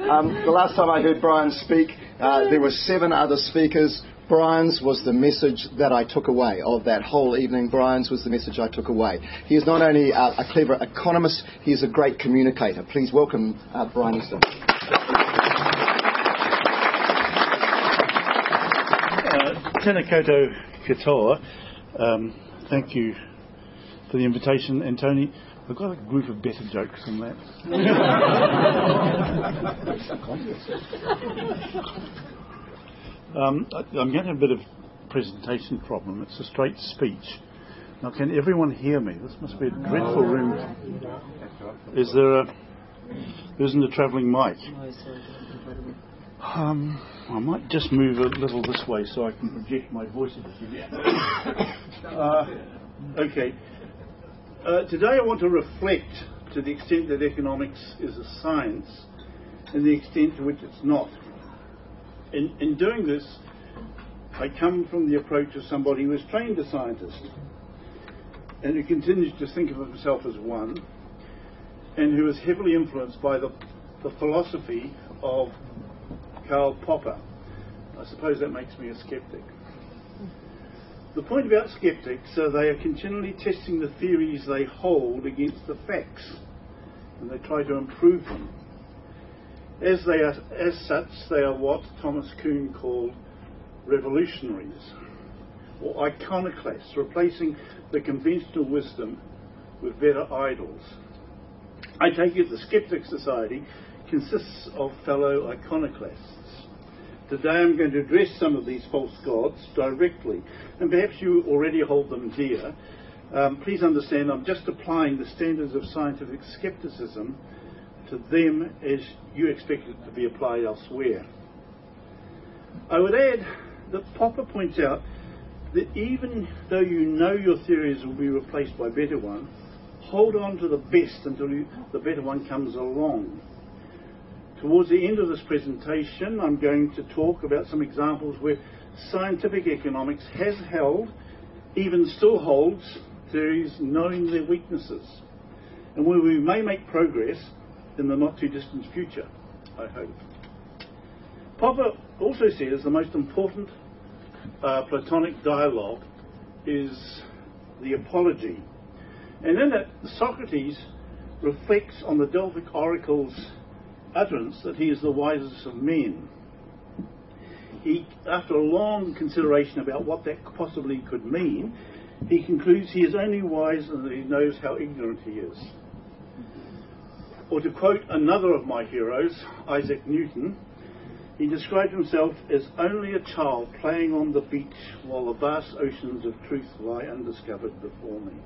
The last time I heard Brian speak, there were 7 other speakers. Brian's was the message that I took away of that whole evening. Brian's was the message I took away. He is not only a clever economist, he is a great communicator. Please welcome Brian Easton. Tēnā koutou katoa. Thank you for the invitation. And Tony, I've got a group of better jokes than that. I'm going to have a bit of presentation problem. It's a straight speech. Now, can everyone hear me? This must be a dreadful room. There isn't a travelling mic? I might just move a little this way so I can project my voice a bit. Okay. Today I want to reflect to the extent that economics is a science and the extent to which it's not. In doing this, I come from the approach of somebody who is trained as a scientist and who continues to think of himself as one, and who is heavily influenced by the philosophy of Karl Popper. I suppose that makes me a skeptic. The point about skeptics is they are continually testing the theories they hold against the facts, and they try to improve them. As such, they are what Thomas Kuhn called revolutionaries, or iconoclasts, replacing the conventional wisdom with better idols. I take it the Skeptic Society consists of fellow iconoclasts. Today I'm going to address some of these false gods directly, and perhaps you already hold them dear. Please understand I'm just applying the standards of scientific skepticism to them as you expect it to be applied elsewhere. I would add that Popper points out that even though you know your theories will be replaced by better ones, hold on to the best until the better one comes along. Towards the end of this presentation, I'm going to talk about some examples where scientific economics has held, even still holds, theories knowing their weaknesses, and where we may make progress in the not too distant future, I hope. Popper also says the most important Platonic dialogue is the apology. And in it, Socrates reflects on the Delphic oracle's utterance that he is the wisest of men. He, after a long consideration about what that possibly could mean, he concludes he is only wise and that he knows how ignorant he is. Or to quote another of my heroes, Isaac Newton, he described himself as only a child playing on the beach while the vast oceans of truth lie undiscovered before me.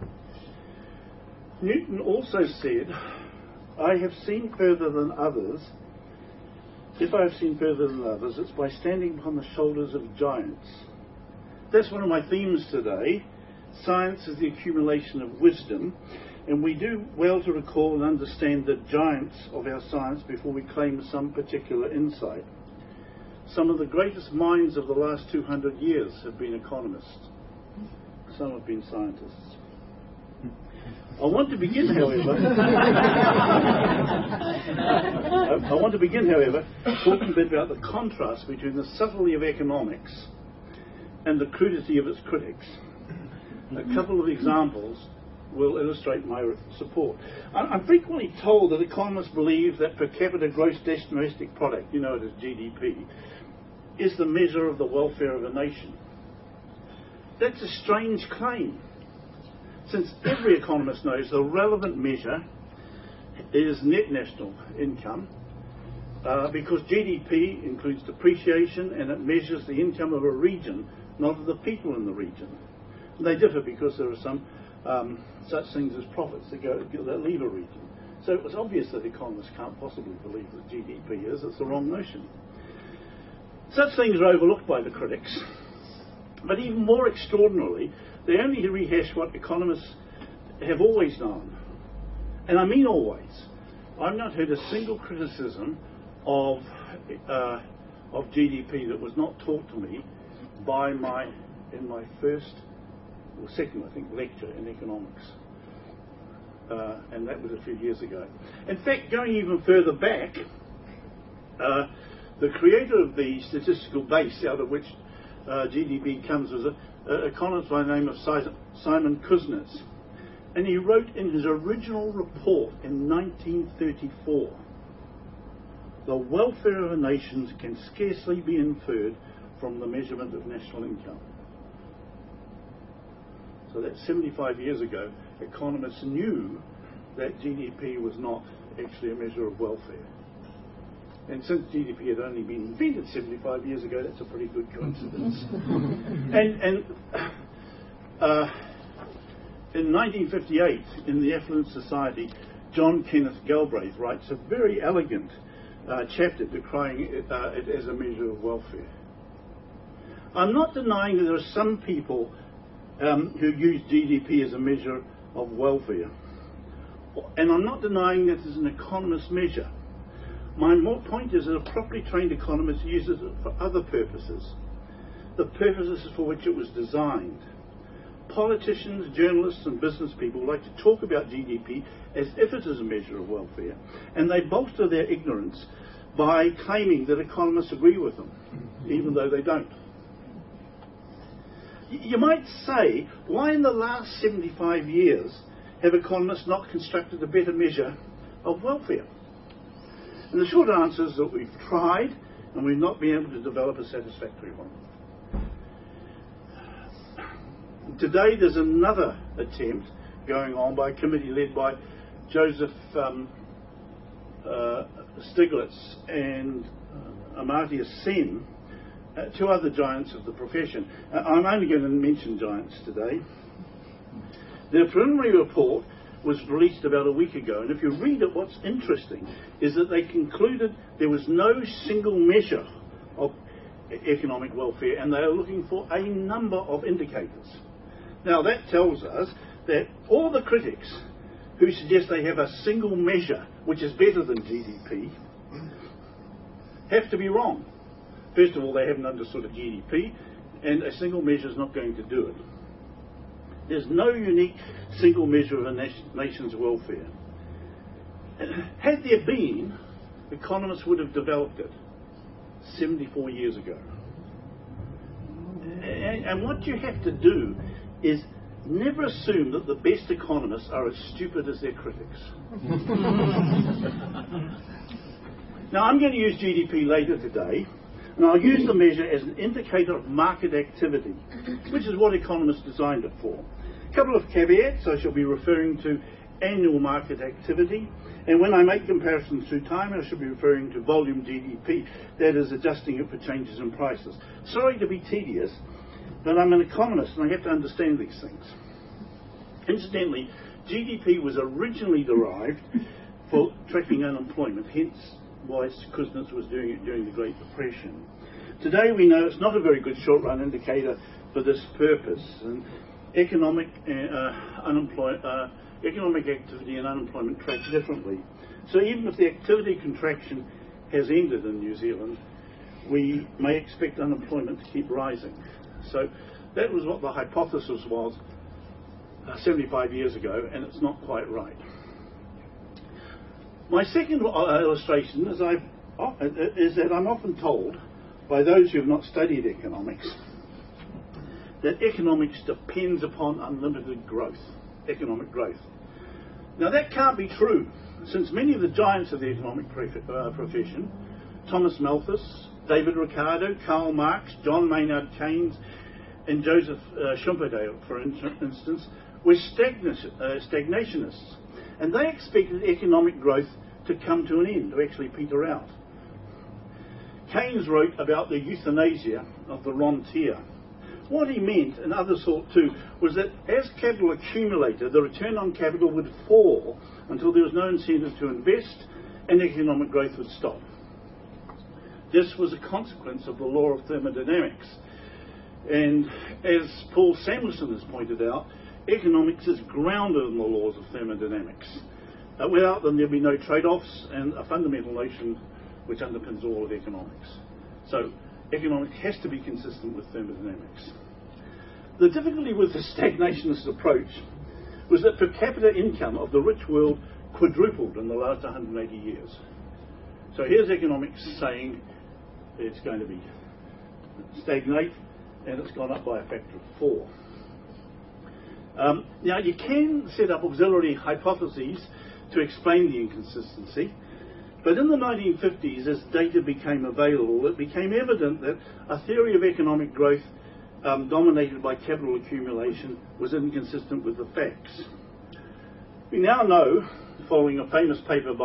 Newton also said, I have seen further than others. If I have seen further than others, it's by standing upon the shoulders of giants. That's one of my themes today. Science is the accumulation of wisdom, and we do well to recall and understand the giants of our science before we claim some particular insight. Some of the greatest minds of the last 200 years have been economists. Some have been scientists. I want to begin, however, talking a bit about the contrast between the subtlety of economics and the crudity of its critics. A couple of examples will illustrate my support. I'm frequently told that economists believe that per capita gross domestic product, you know it as GDP, is the measure of the welfare of a nation. That's a strange claim, since every economist knows the relevant measure is net national income, because GDP includes depreciation and it measures the income of a region, not of the people in the region. And they differ because there are some such things as profits that leave a region. So it's obvious that economists can't possibly believe that GDP is. It's the wrong notion. Such things are overlooked by the critics. But even more extraordinarily, they only rehash what economists have always known. And I mean always. I've not heard a single criticism of GDP that was not taught to me in my first or second, I think, lecture in economics. And that was a few years ago. In fact, going even further back, The creator of the statistical base out of which GDP comes was an economist by the name of Simon Kuznets. And he wrote in his original report in 1934, "The welfare of a nation can scarcely be inferred from the measurement of national income." So that's 75 years ago. Economists knew that GDP was not actually a measure of welfare. And since GDP had only been invented 75 years ago, that's a pretty good coincidence. In 1958, in The Affluent Society, John Kenneth Galbraith writes a very elegant chapter decrying it as a measure of welfare. I'm not denying that there are some people who use GDP as a measure of welfare. And I'm not denying that it's an economist measure. My point is that a properly trained economist uses it for other purposes, the purposes for which it was designed. Politicians, journalists and business people like to talk about GDP as if it is a measure of welfare, and they bolster their ignorance by claiming that economists agree with them, even though they don't. You might say, why in the last 75 years have economists not constructed a better measure of welfare? And the short answer is that we've tried and we've not been able to develop a satisfactory one. Today there's another attempt going on by a committee led by Joseph Stiglitz and Amartya Sen, two other giants of the profession. I'm only going to mention giants today. Their preliminary report was released about a week ago, and if you read it, what's interesting is that they concluded there was no single measure of economic welfare, and they are looking for a number of indicators. Now that tells us that all the critics who suggest they have a single measure which is better than GDP have to be wrong. First of all, they haven't understood a GDP, and a single measure is not going to do it. There's no unique single measure of a nation's welfare. Had there been, economists would have developed it 74 years ago. And what you have to do is never assume that the best economists are as stupid as their critics. Now, I'm going to use GDP later today, and I'll use the measure as an indicator of market activity, which is what economists designed it for. A couple of caveats. I shall be referring to annual market activity, and when I make comparisons through time, I shall be referring to volume GDP, that is, adjusting it for changes in prices. Sorry to be tedious, but I'm an economist and I have to understand these things. Incidentally, GDP was originally derived for tracking unemployment, hence why Kuznets was doing it during the Great Depression. Today we know it's not a very good short-run indicator for this purpose, and economic activity and unemployment track differently. So even if the activity contraction has ended in New Zealand, we may expect unemployment to keep rising. So that was what the hypothesis was 75 years ago, and it's not quite right. My second illustration is that I'm often told by those who have not studied economics that economics depends upon unlimited growth, economic growth. Now that can't be true, since many of the giants of the economic profession, Thomas Malthus, David Ricardo, Karl Marx, John Maynard Keynes, and Joseph Schumpeter, for instance, were stagnationists, and they expected economic growth to come to an end, to actually peter out. Keynes wrote about the euthanasia of the rentier. What he meant, and others thought too, was that as capital accumulated, the return on capital would fall until there was no incentive to invest and economic growth would stop. This was a consequence of the law of thermodynamics. And as Paul Samuelson has pointed out, economics is grounded in the laws of thermodynamics. Without them, there'll be no trade-offs, and a fundamental notion which underpins all of economics. So economics has to be consistent with thermodynamics. The difficulty with the stagnationist approach was that per capita income of the rich world quadrupled in the last 180 years. So here's economics saying it's going to be stagnate, and it's gone up by a factor of 4. Now, you can set up auxiliary hypotheses to explain the inconsistency, but in the 1950s, as data became available, it became evident that a theory of economic growth dominated by capital accumulation was inconsistent with the facts. We now know, following a famous paper in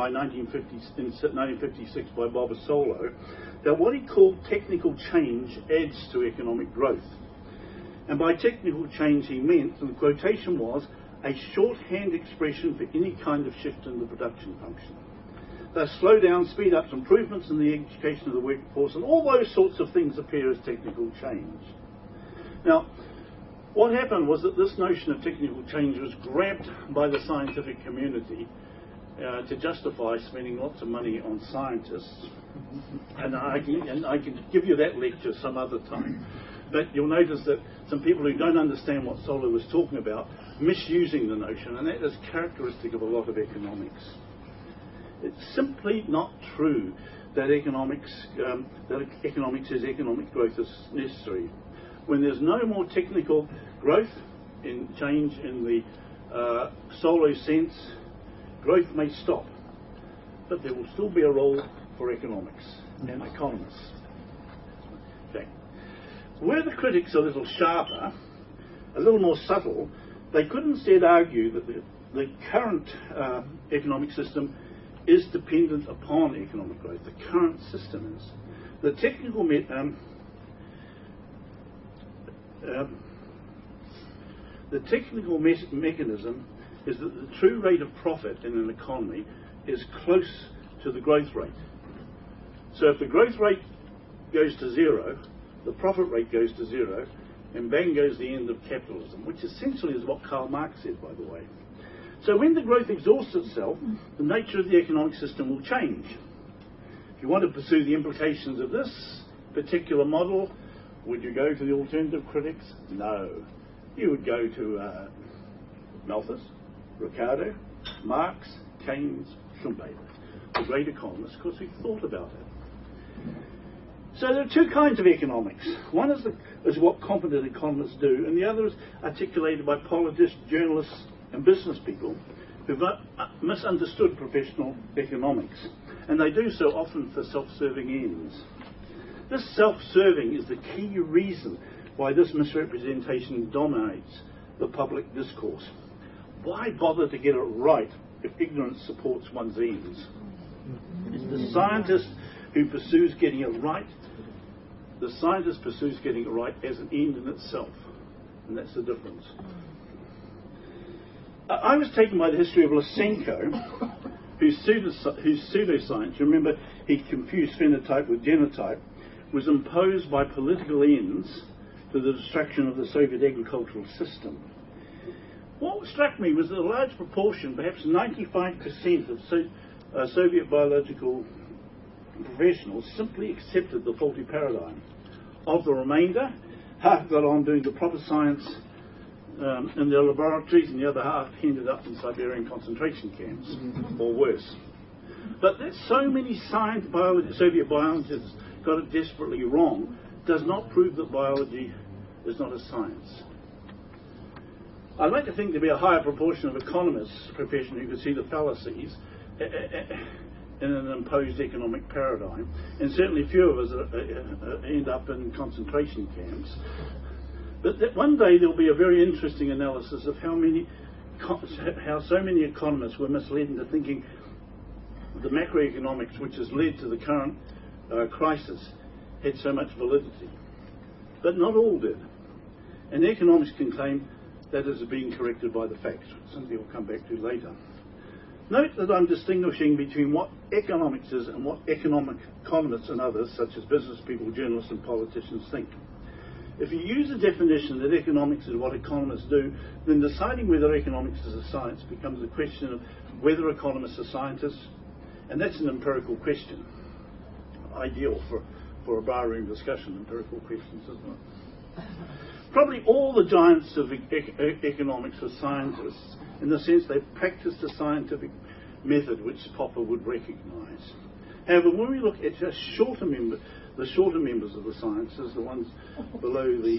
1956 by Bobbasolo, that what he called technical change adds to economic growth. And by technical change he meant, and the quotation was, a shorthand expression for any kind of shift in the production function. Thus, slow down, speed ups, improvements in the education of the workforce, and all those sorts of things appear as technical change. Now, what happened was that this notion of technical change was grabbed by the scientific community to justify spending lots of money on scientists. And I can give you that lecture some other time. But you'll notice that some people who don't understand what Solow was talking about, misusing the notion, and that is characteristic of a lot of economics. It's simply not true that economics says economic growth is necessary. When there's no more technical growth in change in the Solow sense, growth may stop, but there will still be a role for economics and economists. Okay. Were the critics a little sharper, a little more subtle, they could instead argue that the current economic system is dependent upon economic growth. The current system is. The technical mechanism is that the true rate of profit in an economy is close to the growth rate. So if the growth rate goes to 0, the profit rate goes to 0, and bang goes the end of capitalism, which essentially is what Karl Marx said, by the way. So when the growth exhausts itself, the nature of the economic system will change. If you want to pursue the implications of this particular model, would you go to the alternative critics? No. You would go to Malthus, Ricardo, Marx, Keynes, Schumpeter, the great economists, because he thought about it. So there are two kinds of economics. One is what competent economists do, and the other is articulated by politicians, journalists, and business people who've misunderstood professional economics. And they do so often for self-serving ends. This self-serving is the key reason why this misrepresentation dominates the public discourse. Why bother to get it right if ignorance supports one's ends? It's the scientist who pursues getting it right. The scientist pursues getting it right as an end in itself. And that's the difference. I was taken by the history of Lysenko, whose pseudoscience, remember he confused phenotype with genotype, was imposed by political ends to the destruction of the Soviet agricultural system. What struck me was that a large proportion, perhaps 95% of Soviet biological professionals simply accepted the faulty paradigm. Of the remainder, half got on doing the proper science in their laboratories, and the other half ended up in Siberian concentration camps, or worse. But that so many Soviet biologists got it desperately wrong does not prove that biology is not a science. I'd like to think there'd be a higher proportion of economists' profession who could see the fallacies in an imposed economic paradigm, and certainly few of us end up in concentration camps. But that one day there'll be a very interesting analysis of how so many economists were misled into thinking the macroeconomics, which has led to the current crisis, had so much validity. But not all did. And economics can claim that is being corrected by the facts, something we'll come back to later. Note that I'm distinguishing between what economics is and what economists and others, such as business people, journalists and politicians, think. If you use a definition that economics is what economists do, then deciding whether economics is a science becomes a question of whether economists are scientists, and that's an empirical question. Ideal for a barroom discussion, empirical questions, isn't it? Probably all the giants of economics are scientists, in the sense they practiced a scientific method which Popper would recognise. However, when we look at just shorter the shorter members of the sciences, the ones below the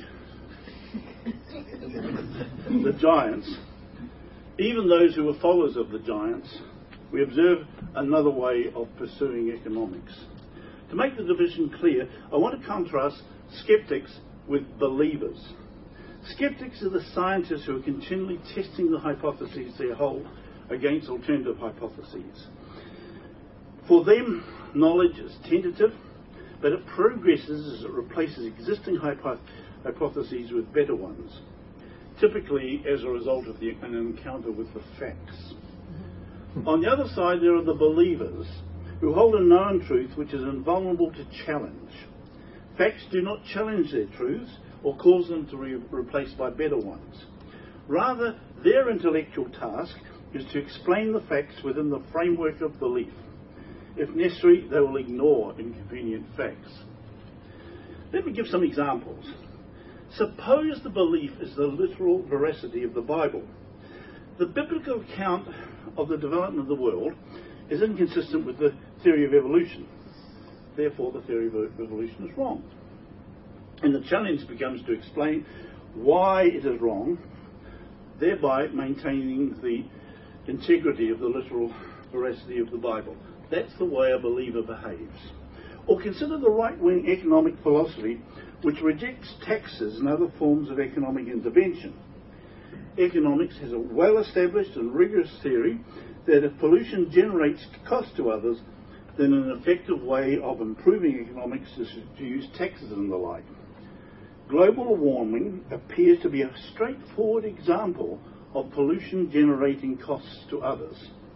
giants, even those who were followers of the giants, we observe another way of pursuing economics. To make the division clear, I want to contrast skeptics with believers. Skeptics are the scientists who are continually testing the hypotheses they hold against alternative hypotheses. For them, knowledge is tentative, but it progresses as it replaces existing hypotheses with better ones, typically as a result of an encounter with the facts. On the other side, there are the believers who hold a known truth which is invulnerable to challenge. Facts do not challenge their truths or cause them to be replaced by better ones. Rather, their intellectual task is to explain the facts within the framework of belief. If necessary, they will ignore inconvenient facts. Let me give some examples. Suppose the belief is the literal veracity of the Bible. The biblical account of the development of the world is inconsistent with the theory of evolution. Therefore, the theory of evolution is wrong. And the challenge becomes to explain why it is wrong, thereby maintaining the integrity of the literal veracity of the Bible. That's the way a believer behaves. Or consider the right-wing economic philosophy which rejects taxes and other forms of economic intervention. Economics has a well-established and rigorous theory that if pollution generates cost to others, then an effective way of improving economics is to use taxes and the like. Global warming appears to be a straightforward example of pollution generating costs to others.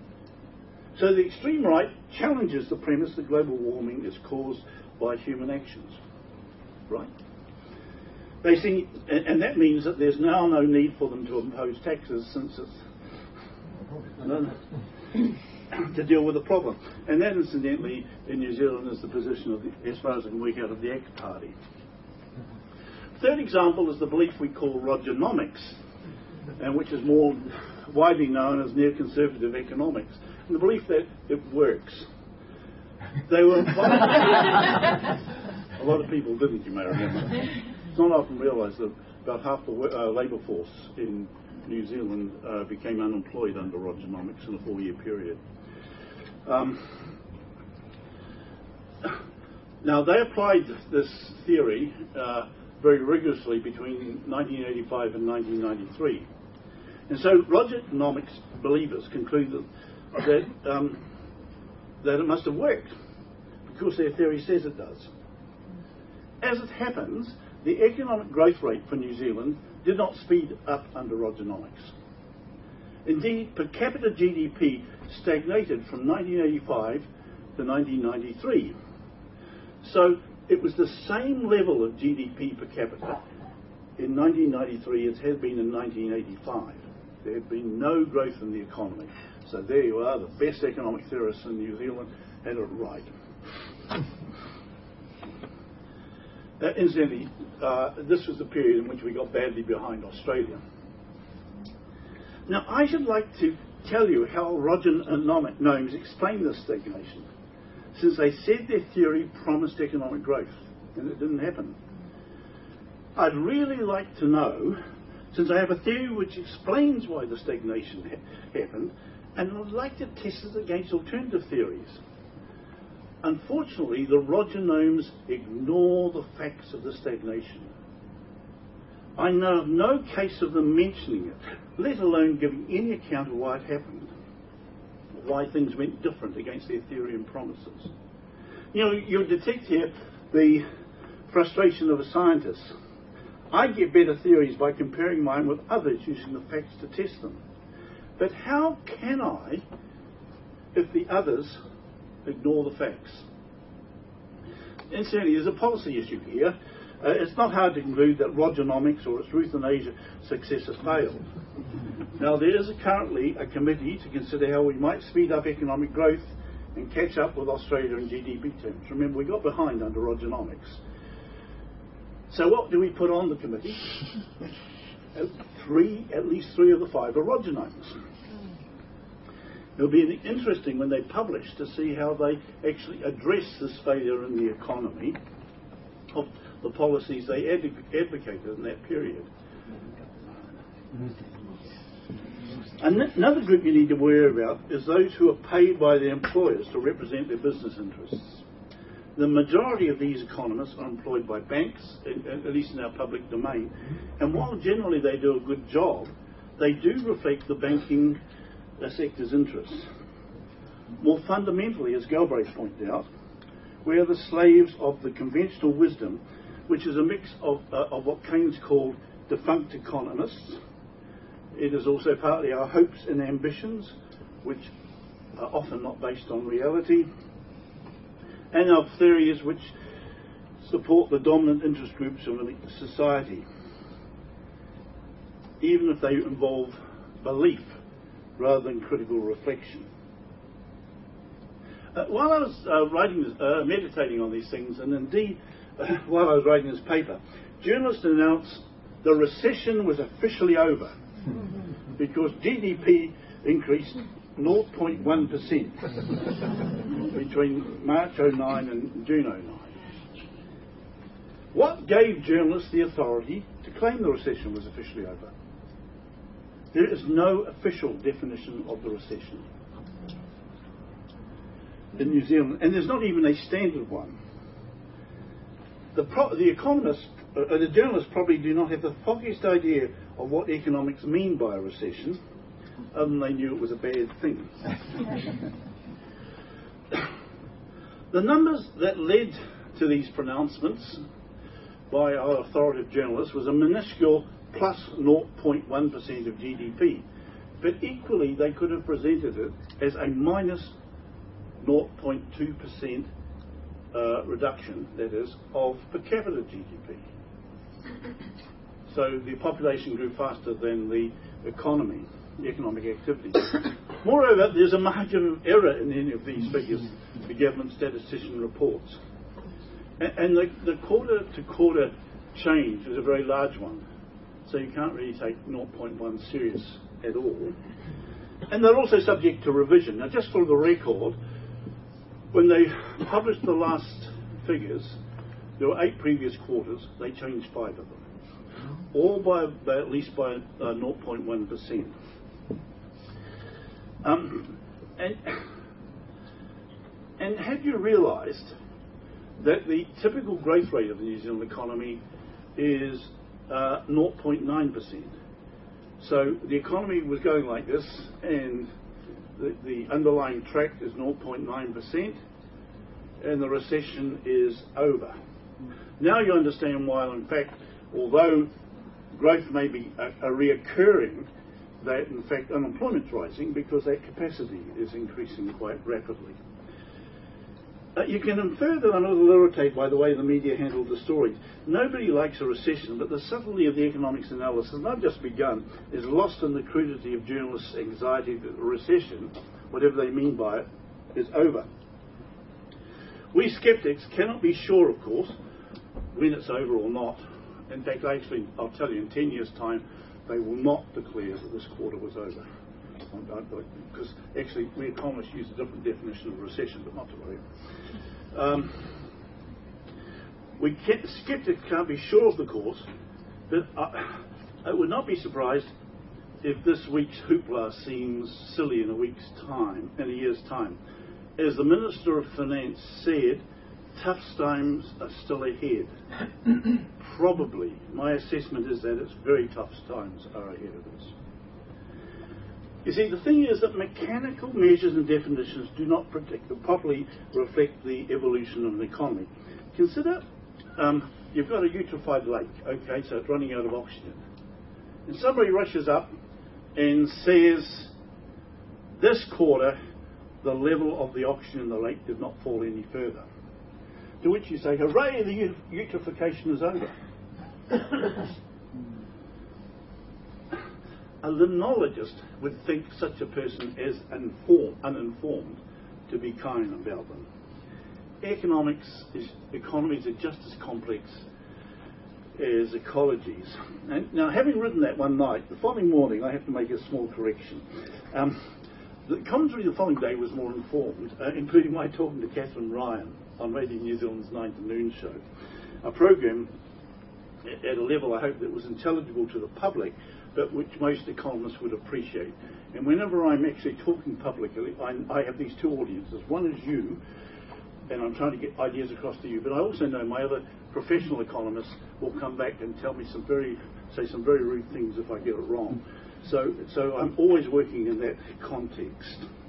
So the extreme right challenges the premise that global warming is caused by human actions. Right? They see, and that means that there's now no need for them to impose taxes since it's to deal with the problem. And that, incidentally, in New Zealand is the position of as far as I can work out, of the ACT Party. Third example is the belief we call Rogernomics, and which is more widely known as neoconservative economics, and the belief that it works. They were a lot of people didn't, you may remember. It's not often realised that about half the labour force in New Zealand became unemployed under Rogernomics in a 4-year period. Now, they applied this theory very rigorously between 1985 and 1993. And so Rogernomics believers concluded that it must have worked, because their theory says it does. As it happens, the economic growth rate for New Zealand did not speed up under Rogernomics. Indeed, per capita GDP stagnated from 1985 to 1993. So it was the same level of GDP per capita in 1993 as had been in 1985. There had been no growth in the economy. So there you are, the best economic theorists in New Zealand had it right. Incidentally, this was the period in which we got badly behind Australia. Now, I should like to tell you how Rogernomics explain this stagnation, since they said their theory promised economic growth, and it didn't happen. I'd really like to know, since I have a theory which explains why the stagnation happened, and I'd like to test it against alternative theories. Unfortunately, the Rogernomes ignore the facts of the stagnation. I know of no case of them mentioning it, let alone giving any account of why it happened, why things went different against their theory and promises. You know, you'll detect here the frustration of a scientist. I get better theories by comparing mine with others using the facts to test them. But how can I if the others ignore the facts? Incidentally, there's a policy issue here. It's not hard to conclude that Rogernomics or its euthanasia successor failed. Now, there is currently a committee to consider how we might speed up economic growth and catch up with Australia in GDP terms. Remember, we got behind under Rogernomics. So what do we put on the committee? At least three of the 5 are Rogernomics. It'll be interesting when they publish to see how they actually address this failure in the economy of the policies they advocated in that period. Another group you need to worry about is those who are paid by their employers to represent their business interests. The majority of these economists are employed by banks, at least in our public domain, and while generally they do a good job, they do reflect the banking sector's interests. More fundamentally, as Galbraith pointed out, we are the slaves of the conventional wisdom, which is a mix of what Keynes called defunct economists. It is also partly our hopes and ambitions, which are often not based on reality, and our theories which support the dominant interest groups of society, even if they involve belief rather than critical reflection. While I was meditating on these things, and indeed while I was writing this paper, journalists announced the recession was officially over because GDP increased 0.1% between March 09 and June 09. What gave journalists the authority to claim the recession was officially over? There is no official definition of the recession in New Zealand, and there's not even a standard one. The economists, the journalists probably do not have the foggiest idea of what economics mean by a recession, other than they knew it was a bad thing. The numbers that led to these pronouncements by our authoritative journalists was a minuscule plus 0.1% of GDP, but equally they could have presented it as a minus 0.2% reduction, that is, of per capita GDP. So the population grew faster than the economy, the economic activity. Moreover, there's a margin of error in any of these figures the government statistician reports. And the quarter-to-quarter change is a very large one, so you can't really take 0.1 serious at all. And they're also subject to revision. Now, just for the record, when they published the last figures, there were 8 previous quarters. They changed 5 of them, all by at least by 0.1%. And have you realised that the typical growth rate of the New Zealand economy is 0.9%? So the economy was going like this, and the underlying track is 0.9%, and the recession is over. Now you understand why, in fact, although growth may be reoccurring, that in fact unemployment's rising because that capacity is increasing quite rapidly. You can infer that I'm a little irritated by the way the media handled the story. Nobody likes a recession, but the subtlety of the economics analysis, and I've just begun, is lost in the crudity of journalists' anxiety that the recession, whatever they mean by it, is over. We skeptics cannot be sure, of course, when it's over or not. In fact, I'll tell you, in 10 years' time, they will not declare that this quarter was over. Because actually, we economists use a different definition of recession, but not to worry. Skeptics can't be sure of the course, but I would not be surprised if this week's hoopla seems silly in a year's time. As the Minister of Finance said, tough times are still ahead. Probably. My assessment is that it's very tough times are ahead of us. You see, the thing is that mechanical measures and definitions do not properly reflect the evolution of an economy. Consider you've got a eutrophied lake, okay, so it's running out of oxygen. And somebody rushes up and says, this quarter, the level of the oxygen in the lake did not fall any further. To which you say, hooray, the eutrophication is over. A limnologist would think such a person as uninformed to be kind about them. Economies are just as complex as ecologies. And now, having written that one night, the following morning I have to make a small correction. The commentary the following day was more informed, including my talking to Catherine Ryan. on Radio New Zealand's 9 to Noon show, a program at a level I hope that was intelligible to the public, but which most economists would appreciate. And whenever I'm actually talking publicly, I have these two audiences. One is you, and I'm trying to get ideas across to you, but I also know my other professional economists will come back and tell me some very rude things if I get it wrong. So I'm always working in that context.